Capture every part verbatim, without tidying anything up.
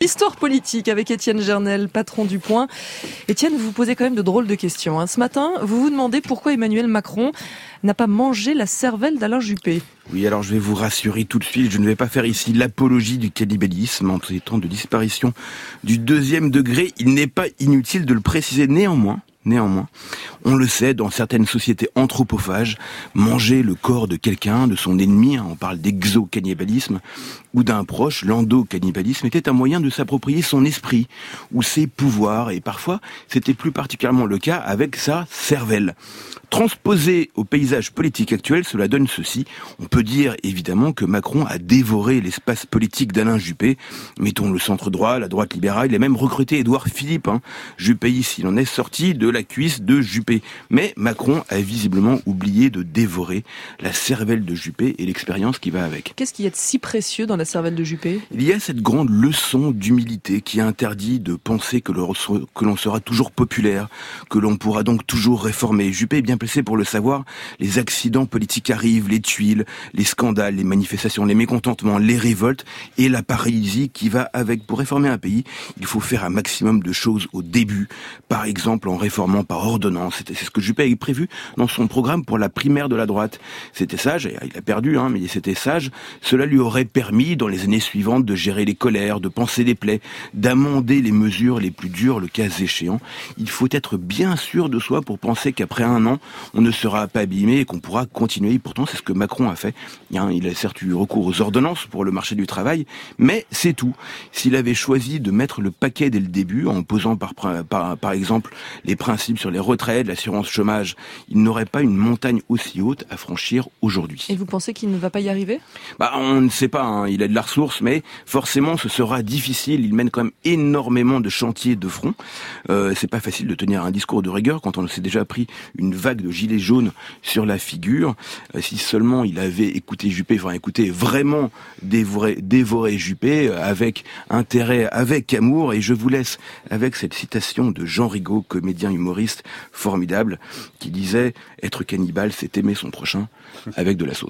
Histoire politique avec Étienne Gernel, patron du Point. Étienne, vous vous posez quand même de drôles de questions. Hein. Ce matin, vous vous demandez pourquoi Emmanuel Macron n'a pas mangé la cervelle d'Alain Juppé. Oui, alors je vais vous rassurer tout de suite, je ne vais pas faire ici l'apologie du cannibalisme en ces temps de disparition du deuxième degré. Il n'est pas inutile de le préciser néanmoins. Néanmoins, on le sait, dans certaines sociétés anthropophages, manger le corps de quelqu'un, de son ennemi, hein, on parle d'exo-cannibalisme, ou d'un proche, l'endo-cannibalisme, était un moyen de s'approprier son esprit ou ses pouvoirs, et parfois, c'était plus particulièrement le cas avec sa cervelle. Transposé au paysage politique actuel, cela donne ceci. On peut dire évidemment que Macron a dévoré l'espace politique d'Alain Juppé. Mettons le centre droit, la droite libérale, il a même recruté Édouard Philippe. Hein. Juppéiste, il en est sorti de la cuisse de Juppé. Mais Macron a visiblement oublié de dévorer la cervelle de Juppé et l'expérience qui va avec. Qu'est-ce qu'il y a de si précieux dans la cervelle de Juppé ? Il y a cette grande leçon d'humilité qui interdit de penser que l'on sera toujours populaire, que l'on pourra donc toujours réformer. Juppé est bien placé pour le savoir, les accidents politiques arrivent, les tuiles, les scandales, les manifestations, les mécontentements, les révoltes et la paralysie qui va avec. Pour réformer un pays, il faut faire un maximum de choses au début, par exemple en réformant par ordonnance. C'est ce que Juppé avait prévu dans son programme pour la primaire de la droite. C'était sage, il a perdu, hein, mais c'était sage. Cela lui aurait permis, dans les années suivantes, de gérer les colères, de panser les plaies, d'amender les mesures les plus dures, le cas échéant. Il faut être bien sûr de soi pour penser qu'après un an, on ne sera pas abîmé et qu'on pourra continuer. Pourtant, c'est ce que Macron a fait. Il a certes eu recours aux ordonnances pour le marché du travail, mais c'est tout. S'il avait choisi de mettre le paquet dès le début, en posant par, par, par exemple les principes sur les retraites, l'assurance chômage, il n'aurait pas une montagne aussi haute à franchir aujourd'hui. Et vous pensez qu'il ne va pas y arriver ? Bah, on ne sait pas, hein. Il a de la ressource, mais forcément ce sera difficile. Il mène quand même énormément de chantiers de front. Euh, c'est pas facile de tenir un discours de rigueur quand on s'est déjà pris une vague de gilets jaunes sur la figure. Euh, si seulement il avait écouté Juppé, enfin écouté vraiment dévoré, dévoré Juppé avec intérêt, avec amour. Et je vous laisse avec cette citation de Jean Rigaud, comédien humoriste formidable, qui disait « Être cannibale, c'est aimer son prochain avec de la sauce ».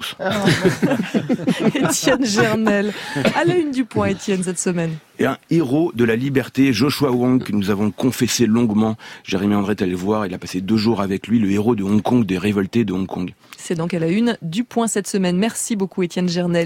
Étienne Gernel. À la une du Point, Étienne, cette semaine. Et un héros de la liberté, Joshua Wong, que nous avons confessé longuement. Jérémy André est allé le voir, il a passé deux jours avec lui, le héros de Hong Kong, des révoltés de Hong Kong. C'est donc à la une du Point cette semaine. Merci beaucoup, Étienne Gernel.